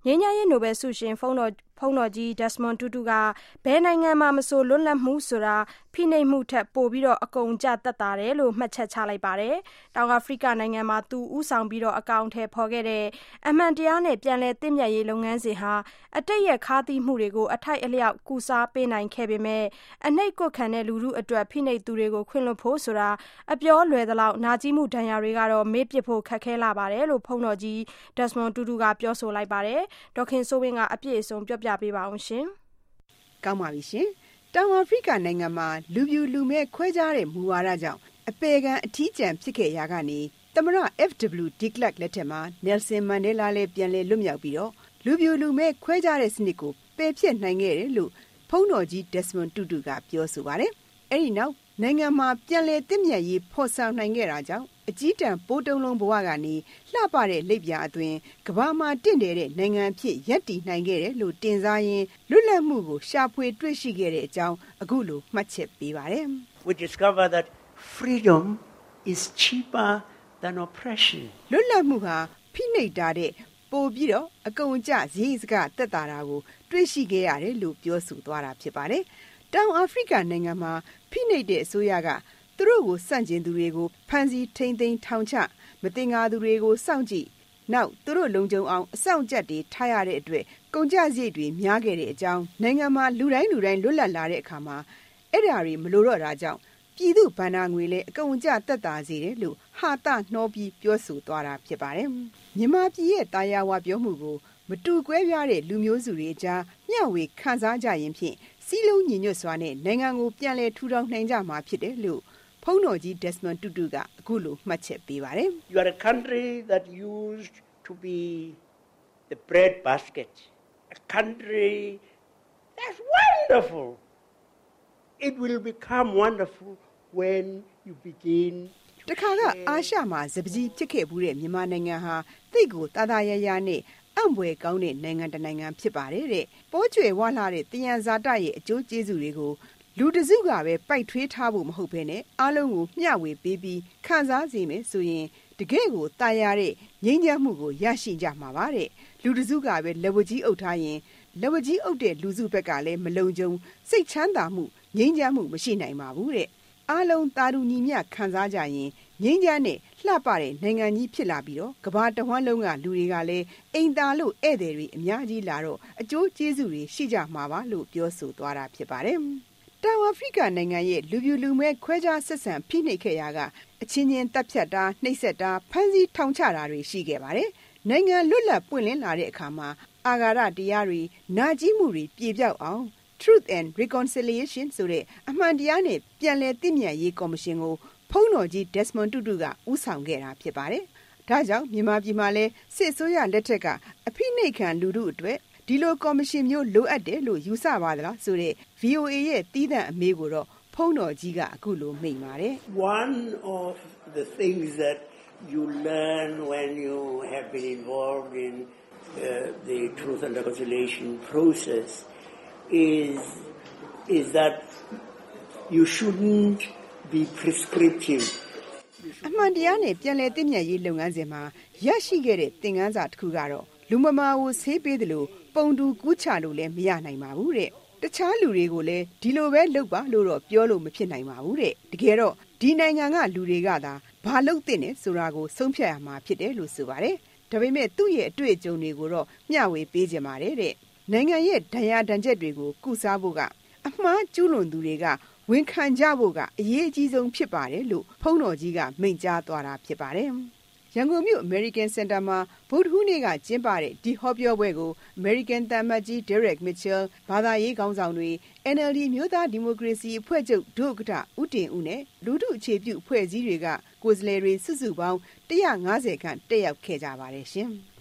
ငြိမ်းချမ်းရေးနိုဘယ်ဆုရှင်ဘုန်းတော်ကြီး Desmond Tutu ကဘယ်နိုင်ငံမှာမဆိုလွတ်လပ်မှုဆိုတာဖိနှိပ်မှုထက်ပိုပြီးအကုန်ကျသက်သာတယ်လို့မှတ်ချက်ချလိုက်ပါတယ်။တောင်အာဖရိကနိုင်ငံမှာသူဦးဆောင်ပြီးအကောင်အထည်ဖော်ခဲ့တဲ့အမှန်တရားနဲ့ပြန်လည်သင့်မြတ်ရေးလုပ်ငန်းစဉ်ဟာအတိတ်ရဲ့ခါးသီးမှုတွေကိုအထိုက်အလျောက်ကုစားပေးနိုင်ခဲ့ပေမဲ့အနှိပ်ကွပ်ခံတဲ့လူထုအတွက်ဖိနှိပ်သူတွေကိုခွင့်လွှတ်ဖို့ဆိုတာအပြောလွယ်သလောက်နာကျည်းမှုဒဏ်ရာတွေကတော့မေ့ပစ်ဖို့ခက်ခဲလာပါတယ်လို့ဘုန်းတော်ကြီး Desmond Tutu ကပြောဆိုလိုက်ပါတယ်။ဒေါခင်စိုးဝင်းကအပြည့်အစုံပြောပြပေးပါအောင်ရှင်။ကောင်းပါပြီရှင်။တောင်အာဖရိကနိုင်ငံမှာလူပြူလူမဲခွဲခြားတဲ့မူဝါဒကြောင့်အပေခံအထီးကျန်ဖြစ်ခဲ့ရာကနေသမရ FW de Klerk လက်ထက်မှာ Nelson Mandela လည်းပြန်လည်လွတ်မြောက်ပြီးလူပြူလူမဲခွဲခြားတဲ့စနစ်ကိုပယ်ဖျက်နိုင်ခဲ့တယ်လို့ဘုန်းတော်ကြီး Desmond Tutu ကပြောဆိုပါတယ်။အဲဒီနောက်နိုင်ငံမှာပြန်လည်သင့်မြတ်ရေးဖော်ဆောင်နိုင်ခဲ့တာကြောင့်အကြီးတန်းပိုးတုံးလုံးဘဝကနေလှပတဲ့လက်ပြအသွင်ကမ္ဘာမှာတင့်တယ်တဲ့နိုင်ငံဖြစ်ရပ်တည်နိုင်ခဲ့တယ်လို့တင်စားရင်လွတ်လပ်မှုကိုရှာဖွေတွေ့ရှိခဲ့တဲ့အကြောင်းအခုလိုမှတ်ချက်ပေးပါတယ်။ We discover that freedom is cheaper than oppression. လွတ်လပ်မှုဟာဖိနှိပ်တာတဲ့ပိုပြီးအကုန်အကျဈေးစကားတက်တာကိုတွေ့ရှိခဲ့ရတယ်လို့ပြောဆိုသွားတာဖြစ်ပါတယ်။တောင်အာဖရိကနိုင်ငံမှာဖိနှိပ်တဲ့အစိုးရကသူတို့ကိုစန့်ကျင်သူတွေကိုဖမ်းဆီးထိန်းသိမ်းထောင်ချမတင်ငါသူတွေကိုစောင့်ကြည့်နောက်သူတို့လုံခြုံအောင်အဆောင်ကြက်တွေထားရတဲ့အတွက်ကုန်ကျစရိတ်တွေများခဲ့တဲ့အကြောင်းနိုင်ငံမှာလူတိုင်းလွတ်လပ်လာတဲ့အခါမှာအဲ့ဒါတွေမလိုတော့တာကြောင့်ပြည်သူဗန္နာငွေလည်းအကုန်ကျသက်သာစေတယ်လို့ဟာတနှောပြီးပြောဆိုသွားတာဖြစ်ပါတယ်။မြန်မာပြည်ရဲ့တာယာဝပြောမှုကိုမတူကွဲပြားတဲ့လူမျိုးစုတွေအကြားမျှဝေခံစားကြရင်ဖြင့်စီးလုံးညီညွတ်စွာနဲ့နိုင်ငံကိုပြန်လည်ထူထောင်နိုင်ကြမှာဖြစ်တယ်လို့ဘုန်းတော်ကြီး Desmond Tutu ကအခုလိုမှတ်ချက်ပေးပါတယ်။ You are a country that used to be the bread basket. A country that's wonderful. It will become wonderful when you begin တခါကအာရှမှာစပကြီးဖြစ်ခဲ့ဘူးတဲ့မြန်မာနိုင်ငံဟာသိကိုတာတာရရနဲ့အံ့ဖွယ်ကောင်းတဲ့နိုင်ငံတစ်နိုင်ငံဖြစ်ပါတယ်တဲ့။ပိုးကျွယ်ဝလှတဲ့တယံဇာတရဲ့အကျိုးကျေးဇူးတွေကိုလူတစုကပဲပိုက်ထွေးထားဖို့မဟုတ်ဘဲနဲ့အားလုံးကိုမျှဝေပေးပြီးခံစားစေမယ်ဆိုရင်တကယ့်ကိုတာယာတဲ့ငြိမ်းချမ်းမှုကိုရရှိကြမှာပါတဲ့။လူတစုကပဲလက်ဝကြီးအုပ်ထားရင်လက်ဝကြီးအုပ်တဲ့လူစုဘက်ကလည်းမလုံခြုံစိတ်ချမ်းသာမှုငြိမ်းချမ်းမှုမရှိနိုင်ပါဘူးတဲ့။အားလုံးတာတူညီမျှခံစားကြရင်ငြိမ်းချမ်းတဲ့လှပတဲ့နိုင်ငံကြီးဖြစ်လာပြီးကမ္ဘာတဝန်းလုံးကလူတွေကလည်းအိမ်သာလို့ဧည့်သည်တွေအများကြီးလာတော့အကျိုးကျေးဇူးတွေရှိကြမှာပါလို့ပြောဆိုသွားတာဖြစ်ပါတယ်။တောင်အာဖရိကနိုင်ငံရဲ့လူပြူလူမဲခွဲခြားဆက်ဆံဖိနှိပ်ခဲ့ရာကအချင်းချင်းတပ်ဖြတ်တာနှိပ်စက်တာဖမ်းဆီးထောင်ချတာတွေရှိခဲ့ပါတယ်။နိုင်ငံလွတ်လပ်ပွင့်လင်းလာတဲ့အခါမှာအာဃာတတရားတွေနာကျည်းမှုတွေပြေပြောက်အောင် Truth and Reconciliation ဆိုတဲ့အမှန်တရားနဲ့ပြန်လည်သင့်မြတ်ရေးကော်မရှင်ကိုဘုန်းတော်ကြီး Desmond Tutu ကဦးဆောင်ခဲ့တာဖြစ်ပါတယ်။ဒါကြောင့်မြန်မာပြည်မှာလည်းစစ်အစိုးရလက်ထက်ကအဖိနှိပ်ခံလူထုအတွက်ဒီလိုကော်မရှင်မျိုးလိုအပ်တယ်လို့ယူဆပါသလားဆိုတဲ့ VOA ရဲ့တီးသန့်အမေးကိုတော့ဘုန်းတော်ကြီးကအခုလိုမိန့်ပါတယ်။ One of the things that you learn when you have been involved in the Truth and Reconciliation process is that you shouldn't be prescriptive. အမှန်တရားနဲ့ပြန်လည်သင့်မြတ်ရေးလုပ်ငန်းစဉ်မှာရရှိခဲ့တဲ့သင်ခန်းစာတစ်ခုကတော့လူမမာကိုဆေးပေးတယ်လို့ပုံတူကူးချလို့လည်းမရနိုင်ပါဘူးတဲ့။တခြားလူတွေကိုလည်းဒီလိုပဲလုပ်ပါလို့တော့ပြောလို့မဖြစ်နိုင်ပါဘူးတဲ့။တကယ်တော့ဒီနိုင်ငံကလူတွေကသာဘာလုပ်သင့်တယ်ဆိုတာကိုဆုံးဖြတ်ရမှာဖြစ်တယ်လို့ဆိုပါတယ်။ဒါပေမဲ့သူ့ရဲ့အတွေ့အကြုံတွေကိုတော့မျှဝေပေးကြပါတယ်တဲ့။နိုင်ငံရဲ့ဒဏ်ရာဒဏ်ချက်တွေကိုကုစားဖို့ကအမှားကျူးလွန်သူတွေကဝန်ခံကြဖို့ကအရေးအကြီးဆုံးဖြစ်ပါတယ်လို့ဘုန်းတော်ကြီးကမိန့်ကြားသွားတာဖြစ်ပါတယ်။ရန်ကုန်မြို့ American Center မှာဗုဒ္ဓဟူးနေ့ကကျင်းပတဲ့ဒီဟောပြောပွဲကို American သံအမတ်ကြီး Derek Mitchell ဘာသာရေးခေါင်းဆောင်တွေ NLD မျိုးသားဒီမိုကရေစီအဖွဲ့ချုပ်ဒုဥက္ကဋ္ဌဦးတင်ဦးနဲ့လူထုအခြေပြုအဖွဲ့အစည်းတွေကကိုယ်စားလှယ်တွေစုစုပေါင်း150ခန့်တက်ရောက်ခဲ့ကြပါတယ်ရှင်။